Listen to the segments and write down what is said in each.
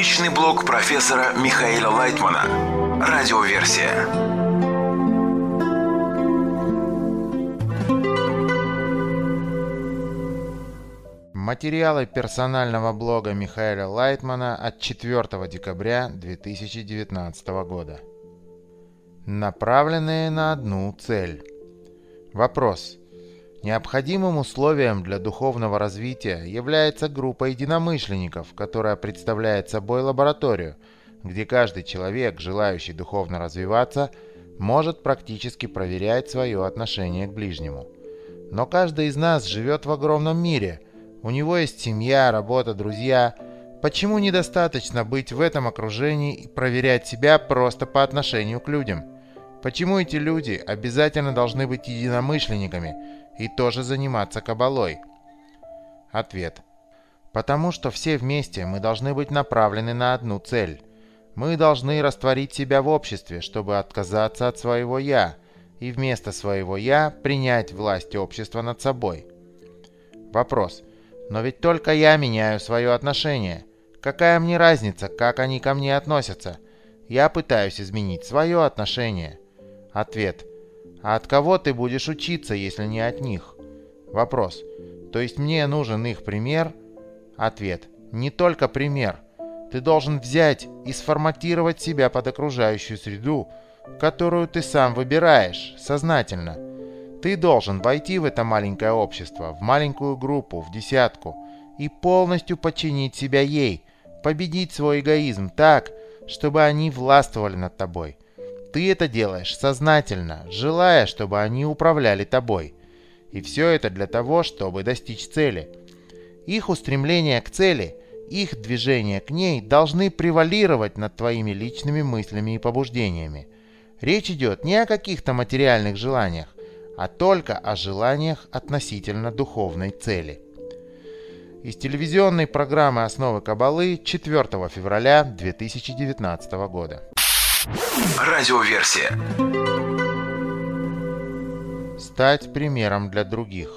Научный блог профессора Михаила Лайтмана. Радиоверсия. Материалы персонального блога Михаила Лайтмана от 4 декабря 2019 года. Направленные на одну цель. Вопрос. Необходимым условием для духовного развития является группа единомышленников, которая представляет собой лабораторию, где каждый человек, желающий духовно развиваться, может практически проверять свое отношение к ближнему. Но каждый из нас живет в огромном мире. У него есть семья, работа, друзья. Почему недостаточно быть в этом окружении и проверять себя просто по отношению к людям? Почему эти люди обязательно должны быть единомышленниками и тоже заниматься каббалой? Ответ. Потому что все вместе мы должны быть направлены на одну цель. Мы должны растворить себя в обществе, чтобы отказаться от своего «я», и вместо своего «я» принять власть общества над собой. Вопрос. Но ведь только я меняю свое отношение. Какая мне разница, как они ко мне относятся? Я пытаюсь изменить свое отношение. Ответ. А от кого ты будешь учиться, если не от них? Вопрос. То есть мне нужен их пример? Ответ. Не только пример. Ты должен взять и сформатировать себя под окружающую среду, которую ты сам выбираешь, сознательно. Ты должен войти в это маленькое общество, в маленькую группу, в десятку, и полностью подчинить себя ей, победить свой эгоизм так, чтобы они властвовали над тобой. Ты это делаешь сознательно, желая, чтобы они управляли тобой. И все это для того, чтобы достичь цели. Их устремление к цели, их движение к ней должны превалировать над твоими личными мыслями и побуждениями. Речь идет не о каких-то материальных желаниях, а только о желаниях относительно духовной цели. Из телевизионной программы «Основы каббалы» 4 февраля 2019 года. Радиоверсия. Стать примером для других.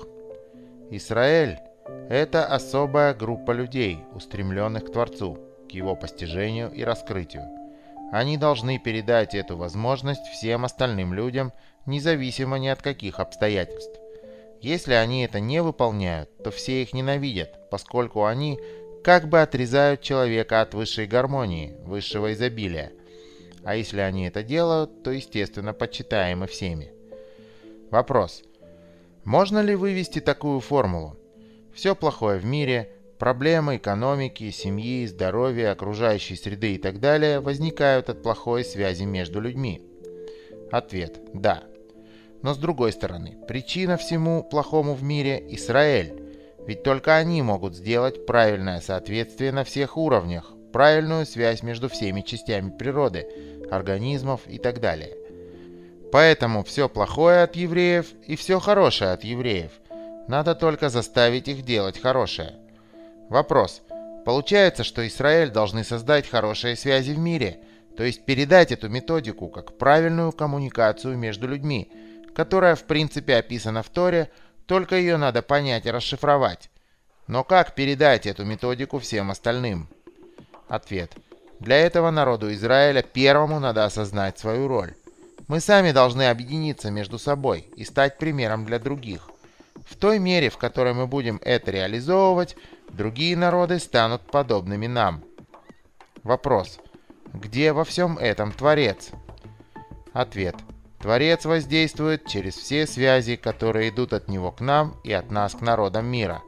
Израиль – это особая группа людей, устремленных к Творцу, к его постижению и раскрытию. Они должны передать эту возможность всем остальным людям, независимо ни от каких обстоятельств. Если они это не выполняют, то все их ненавидят, поскольку они как бы отрезают человека от высшей гармонии, высшего изобилия. А если они это делают, то, естественно, почитаемы всеми. Вопрос. Можно ли вывести такую формулу? Все плохое в мире, проблемы экономики, семьи, здоровья, окружающей среды и так далее возникают от плохой связи между людьми. Ответ. Да. Но с другой стороны, причина всему плохому в мире – Израиль. Ведь только они могут сделать правильное соответствие на всех уровнях, правильную связь между всеми частями природы, организмов и так далее. Поэтому все плохое от евреев и все хорошее от евреев. Надо только заставить их делать хорошее. Вопрос. Получается, что Израиль должны создать хорошие связи в мире, то есть передать эту методику как правильную коммуникацию между людьми, которая в принципе описана в Торе, только ее надо понять и расшифровать. Но как передать эту методику всем остальным? Ответ. Для этого народу Израиля первому надо осознать свою роль. Мы сами должны объединиться между собой и стать примером для других. В той мере, в которой мы будем это реализовывать, другие народы станут подобными нам. Вопрос. Где во всем этом Творец? Ответ. Творец воздействует через все связи, которые идут от Него к нам и от нас к народам мира.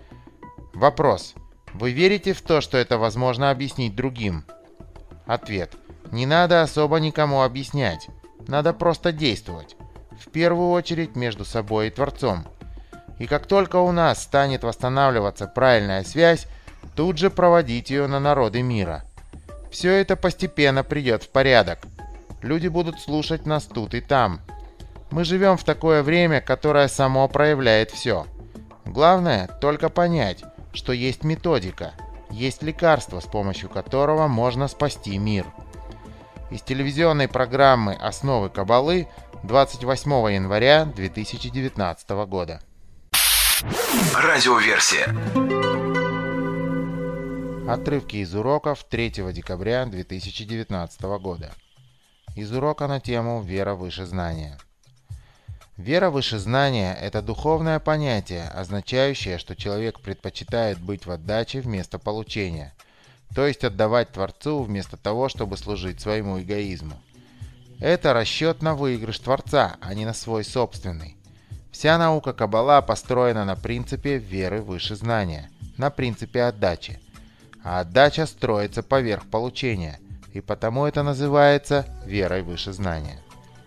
Вопрос. Вы верите в то, что это возможно объяснить другим? Ответ. Не надо особо никому объяснять. Надо просто действовать. В первую очередь между собой и Творцом. И как только у нас станет восстанавливаться правильная связь, тут же проводить ее на народы мира. Все это постепенно придет в порядок. Люди будут слушать нас тут и там. Мы живем в такое время, которое само проявляет все. Главное только понять, что есть методика, есть лекарство, с помощью которого можно спасти мир. Из телевизионной программы «Основы каббалы» 28 января 2019 года. Радиоверсия. Отрывки из уроков 3 декабря 2019 года. Из урока на тему «Вера выше знания». Вера выше знания – это духовное понятие, означающее, что человек предпочитает быть в отдаче вместо получения, то есть отдавать Творцу вместо того, чтобы служить своему эгоизму. Это расчет на выигрыш Творца, а не на свой собственный. Вся наука Каббала построена на принципе веры выше знания, на принципе отдачи. А отдача строится поверх получения, и потому это называется верой выше знания.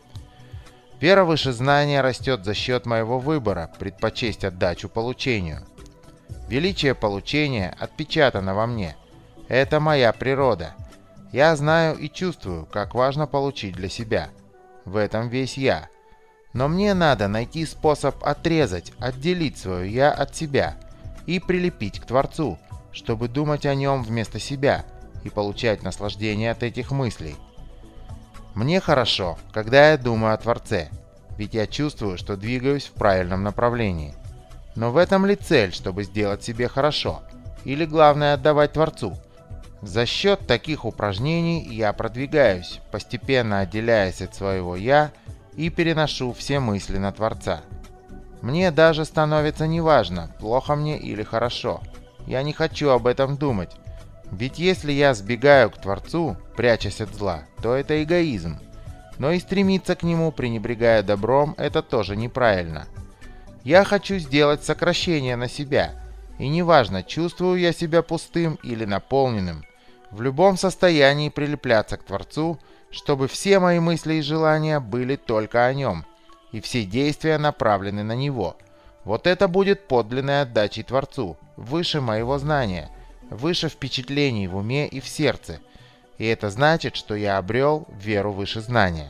Вера выше знания растет за счет моего выбора предпочесть отдачу получению. Величие получения отпечатано во мне. Это моя природа. Я знаю и чувствую, как важно получить для себя. В этом весь я. Но мне надо найти способ отрезать, отделить свое «я» от себя и прилепить к Творцу, чтобы думать о нем вместо себя и получать наслаждение от этих мыслей. Мне хорошо, когда я думаю о Творце, ведь я чувствую, что двигаюсь в правильном направлении. Но в этом ли цель, чтобы сделать себе хорошо? Или главное отдавать Творцу? За счет таких упражнений я продвигаюсь, постепенно отделяясь от своего «я» и переношу все мысли на Творца. Мне даже становится неважно, плохо мне или хорошо. Я не хочу об этом думать. Ведь если я сбегаю к Творцу, прячась от зла, то это эгоизм. Но и стремиться к нему, пренебрегая добром, это тоже неправильно. Я хочу сделать сокращение на себя. И неважно, чувствую я себя пустым или наполненным, в любом состоянии прилепляться к Творцу, чтобы все мои мысли и желания были только о нем, и все действия направлены на него. Вот это будет подлинной отдачей Творцу, выше моего знания, выше впечатлений в уме и в сердце. И это значит, что я обрел веру выше знания.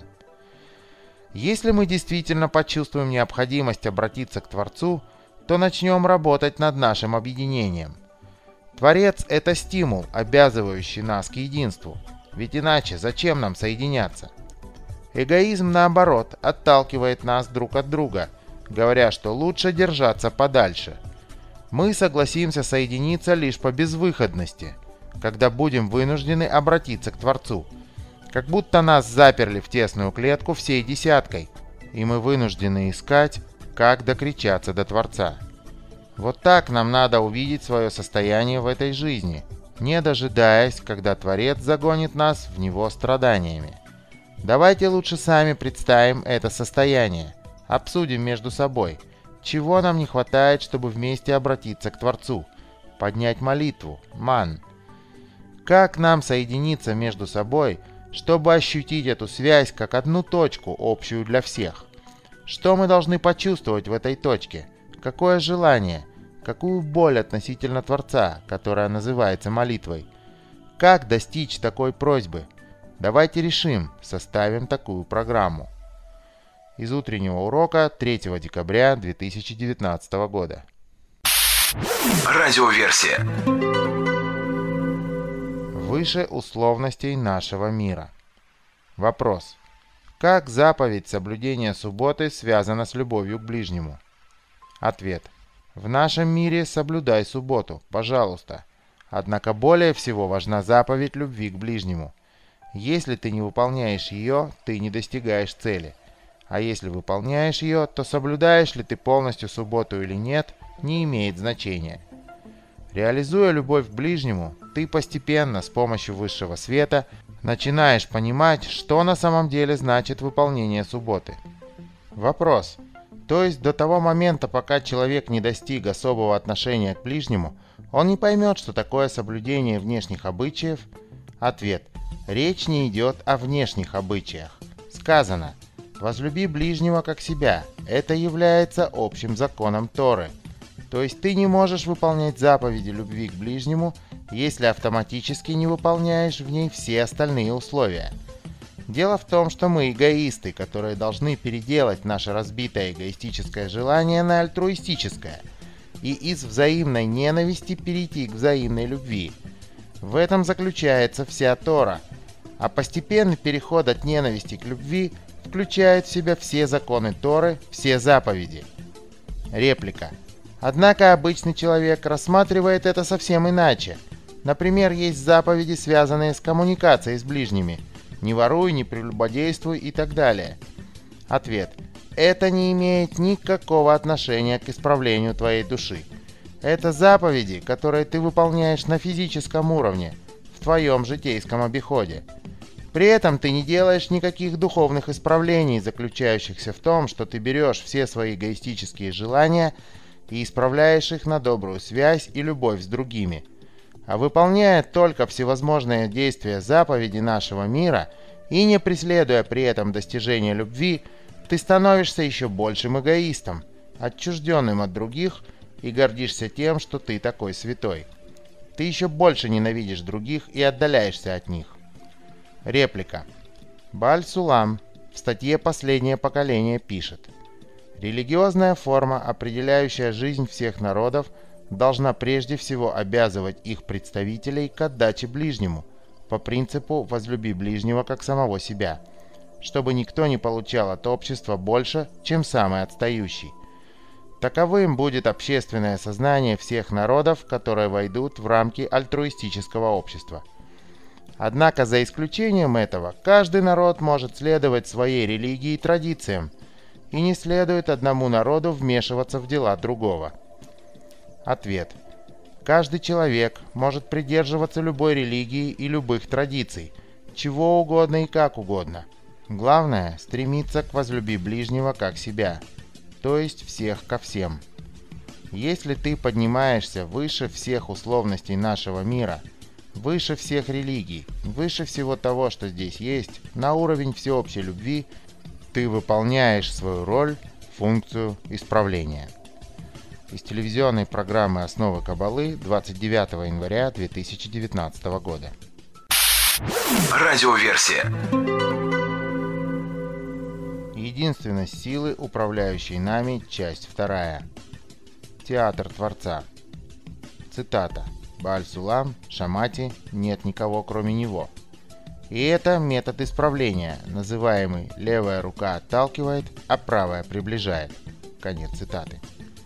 Если мы действительно почувствуем необходимость обратиться к Творцу, то начнем работать над нашим объединением. Творец – это стимул, обязывающий нас к единству, ведь иначе зачем нам соединяться? Эгоизм, наоборот, отталкивает нас друг от друга, говоря, что лучше держаться подальше. Мы согласимся соединиться лишь по безвыходности, когда будем вынуждены обратиться к Творцу. Как будто нас заперли в тесную клетку всей десяткой, и мы вынуждены искать, как докричаться до Творца. Вот так нам надо увидеть свое состояние в этой жизни, не дожидаясь, когда Творец загонит нас в него страданиями. Давайте лучше сами представим это состояние, обсудим между собой, чего нам не хватает, чтобы вместе обратиться к Творцу, поднять молитву, ман. Как нам соединиться между собой, чтобы ощутить эту связь как одну точку, общую для всех? Что мы должны почувствовать в этой точке? Какое желание? Какую боль относительно Творца, которая называется молитвой? Как достичь такой просьбы? Давайте решим, составим такую программу. Из утреннего урока 3 декабря 2019 года. Радиоверсия. Выше условностей нашего мира. Вопрос. Как заповедь соблюдения субботы связана с любовью к ближнему? Ответ. В нашем мире соблюдай субботу, пожалуйста. Однако более всего важна заповедь любви к ближнему. Если ты не выполняешь ее, ты не достигаешь цели. А если выполняешь ее, то соблюдаешь ли ты полностью субботу или нет, не имеет значения. Реализуя любовь к ближнему, ты постепенно с помощью высшего света начинаешь понимать, что на самом деле значит выполнение субботы. Вопрос. То есть до того момента, пока человек не достиг особого отношения к ближнему, он не поймет, что такое соблюдение внешних обычаев? Ответ. Речь не идет о внешних обычаях. Сказано: «Возлюби ближнего как себя». Это является общим законом Торы. То есть ты не можешь выполнять заповеди любви к ближнему, если автоматически не выполняешь в ней все остальные условия. Дело в том, что мы эгоисты, которые должны переделать наше разбитое эгоистическое желание на альтруистическое и из взаимной ненависти перейти к взаимной любви. В этом заключается вся Тора. А постепенный переход от ненависти к любви включает в себя все законы Торы, все заповеди. Реплика. Однако обычный человек рассматривает это совсем иначе. Например, есть заповеди, связанные с коммуникацией с ближними. Не воруй, не прелюбодействуй и так далее. Ответ. Это не имеет никакого отношения к исправлению твоей души. Это заповеди, которые ты выполняешь на физическом уровне, в твоем житейском обиходе. При этом ты не делаешь никаких духовных исправлений, заключающихся в том, что ты берешь все свои эгоистические желания и исправляешь их на добрую связь и любовь с другими. А выполняя только всевозможные действия заповеди нашего мира и не преследуя при этом достижения любви, ты становишься еще большим эгоистом, отчужденным от других и гордишься тем, что ты такой святой. Ты еще больше ненавидишь других и отдаляешься от них. Реплика. Бааль-Сулам в статье «Последнее поколение» пишет: «Религиозная форма, определяющая жизнь всех народов, должна прежде всего обязывать их представителей к отдаче ближнему, по принципу «возлюби ближнего как самого себя», чтобы никто не получал от общества больше, чем самый отстающий. Таковым будет общественное сознание всех народов, которые войдут в рамки альтруистического общества. Однако за исключением этого, каждый народ может следовать своей религии и традициям, и не следует одному народу вмешиваться в дела другого». Ответ. Каждый человек может придерживаться любой религии и любых традиций, чего угодно и как угодно. Главное – стремиться к возлюби ближнего как себя, то есть всех ко всем. Если ты поднимаешься выше всех условностей нашего мира, выше всех религий, выше всего того, что здесь есть, на уровень всеобщей любви, ты выполняешь свою роль, функцию исправления. Из телевизионной программы «Основы Каббалы» 29 января 2019 года. Радиоверсия. Единственность силы, управляющей нами, часть 2. Театр Творца. Цитата. Бааль-Сулам, Шамати, нет никого кроме него. И это метод исправления, называемый «левая рука отталкивает, а правая приближает». Конец цитаты.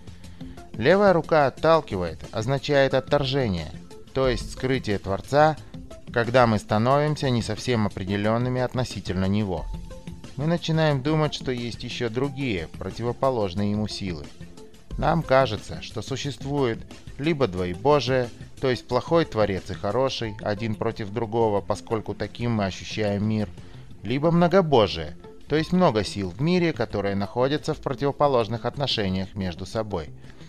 Левая рука отталкивает означает отторжение, то есть скрытие Творца, когда мы становимся не совсем определенными относительно Него. Мы начинаем думать, что есть еще другие, противоположные Ему силы. Нам кажется, что существует либо двоебожие, то есть плохой Творец и хороший, один против другого, поскольку таким мы ощущаем мир, либо многобожие, то есть много сил в мире, которые находятся в противоположных отношениях между собой.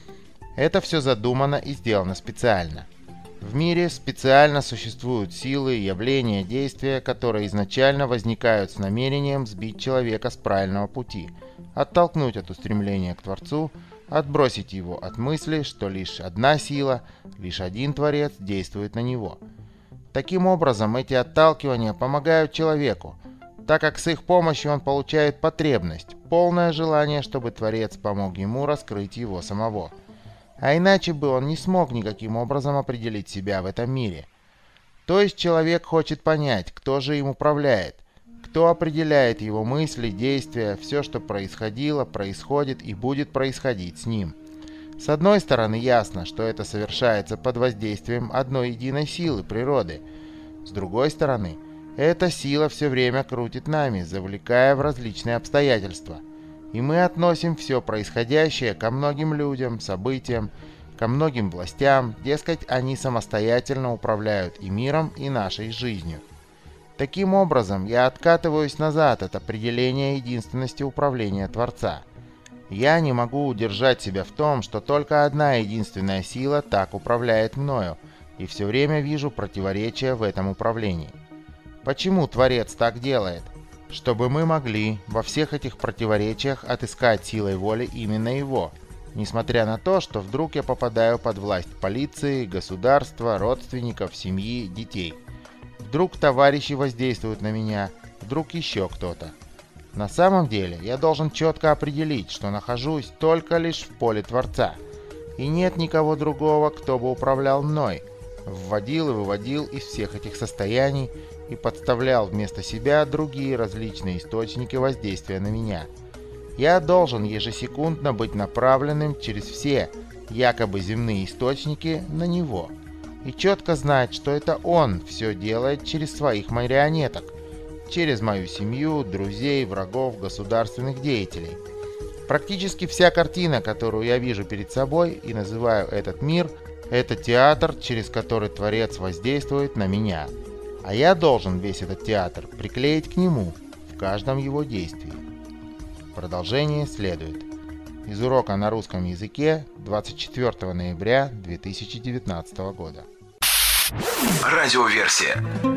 Это все задумано и сделано специально. В мире специально существуют силы, явления, действия, которые изначально возникают с намерением сбить человека с правильного пути, оттолкнуть от устремления к Творцу, отбросить его от мысли, что лишь одна сила, лишь один Творец действует на него. Таким образом, эти отталкивания помогают человеку, так как с их помощью он получает потребность, полное желание, чтобы Творец помог ему раскрыть его самого. А иначе бы он не смог никаким образом определить себя в этом мире. То есть человек хочет понять, кто же им управляет, кто определяет его мысли, действия, все, что происходило, происходит и будет происходить с ним. С одной стороны, ясно, что это совершается под воздействием одной единой силы природы. С другой стороны, эта сила все время крутит нами, завлекая в различные обстоятельства. И мы относим все происходящее ко многим людям, событиям, ко многим властям, дескать, они самостоятельно управляют и миром, и нашей жизнью. Таким образом, я откатываюсь назад от определения единственности управления Творца. Я не могу удержать себя в том, что только одна единственная сила так управляет мною, и все время вижу противоречия в этом управлении. Почему Творец так делает? Чтобы мы могли во всех этих противоречиях отыскать силой воли именно его, несмотря на то, что вдруг я попадаю под власть полиции, государства, родственников, семьи, детей. Вдруг товарищи воздействуют на меня, вдруг еще кто-то. На самом деле я должен четко определить, что нахожусь только лишь в поле Творца, и нет никого другого, кто бы управлял мной, вводил и выводил из всех этих состояний и подставлял вместо себя другие различные источники воздействия на меня. Я должен ежесекундно быть направленным через все якобы земные источники на него. и четко знать, что это он все делает через своих марионеток, через мою семью, друзей, врагов, государственных деятелей. Практически вся картина, которую я вижу перед собой и называю этот мир, это театр, через который Творец воздействует на меня. А я должен весь этот театр приклеить к нему в каждом его действии. Продолжение следует. Из урока на русском языке 24 ноября 2019 года. Радиоверсия.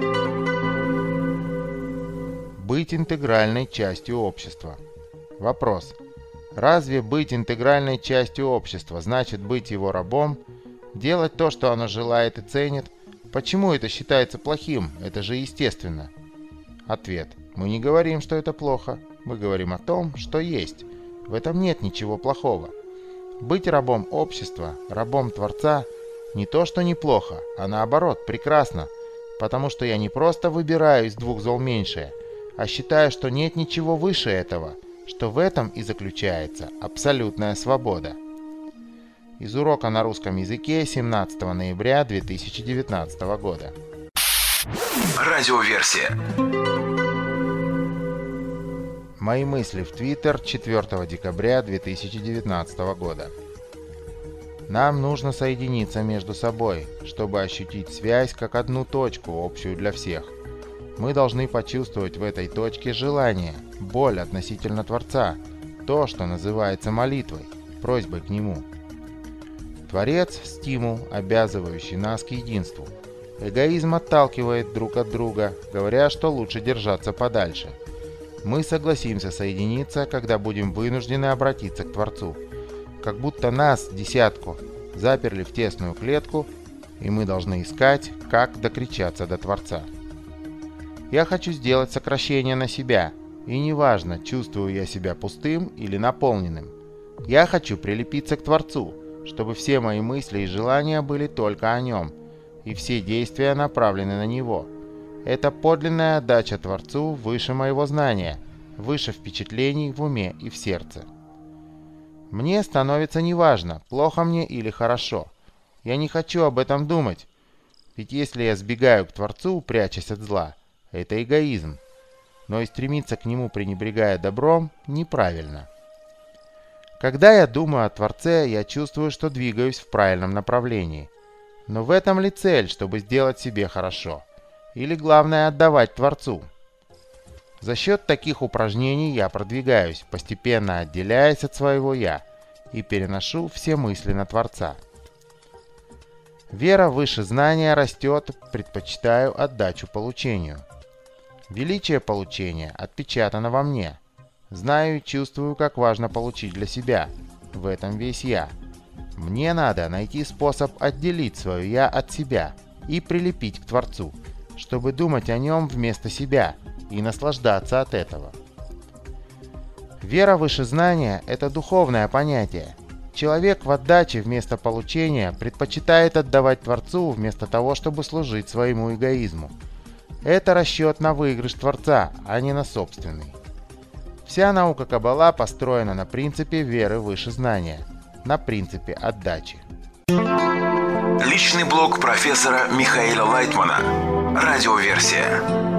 Быть интегральной частью общества. Вопрос. Разве быть интегральной частью общества значит быть его рабом, делать то, что оно желает и ценит? Почему это считается плохим? Это же естественно. Ответ. Мы не говорим, что это плохо. Мы говорим о том, что есть. В этом нет ничего плохого. Быть рабом общества, рабом Творца не то, что неплохо, а наоборот, прекрасно. Потому что я не просто выбираю из двух зол меньшее, а считаю, что нет ничего выше этого, что в этом и заключается абсолютная свобода. Из урока на русском языке 17 ноября 2019 года. Радиоверсия. Мои мысли в Твиттер 4 декабря 2019 года. Нам нужно соединиться между собой, чтобы ощутить связь как одну точку, общую для всех. Мы должны почувствовать в этой точке желание, боль относительно Творца, то, что называется молитвой, просьбой к Нему. Творец – стимул, обязывающий нас к единству. Эгоизм отталкивает друг от друга, говоря, что лучше держаться подальше. Мы согласимся соединиться, когда будем вынуждены обратиться к Творцу. Как будто нас, десятку, заперли в тесную клетку, и мы должны искать, как докричаться до Творца. Я хочу сделать сокращение на себя, и неважно, чувствую я себя пустым или наполненным. Я хочу прилепиться к Творцу, чтобы все мои мысли и желания были только о Нем, и все действия направлены на Него. Это подлинная отдача Творцу выше моего знания, выше впечатлений в уме и в сердце. Мне становится неважно, плохо мне или хорошо. Я не хочу об этом думать, ведь если я сбегаю к Творцу, прячась от зла, это эгоизм. Но и стремиться к нему, пренебрегая добром, неправильно. Когда я думаю о Творце, я чувствую, что двигаюсь в правильном направлении. Но в этом ли цель, чтобы сделать себе хорошо? Или главное отдавать Творцу? За счет таких упражнений я продвигаюсь, постепенно отделяясь от своего «я» и переношу все мысли на Творца. Вера выше знания растет, предпочитаю отдачу получению. Величие получения отпечатано во мне. Знаю и чувствую, как важно получить для себя. В этом весь я. Мне надо найти способ отделить свое «я» от себя и прилепить к Творцу, чтобы думать о нем вместо себя и наслаждаться от этого. Вера выше знания – это духовное понятие. Человек в отдаче вместо получения предпочитает отдавать Творцу вместо того, чтобы служить своему эгоизму. Это расчет на выигрыш Творца, а не на собственный. Вся наука Каббала построена на принципе веры выше знания, на принципе отдачи. Личный блог профессора Михаила Лайтмана. Радиоверсия.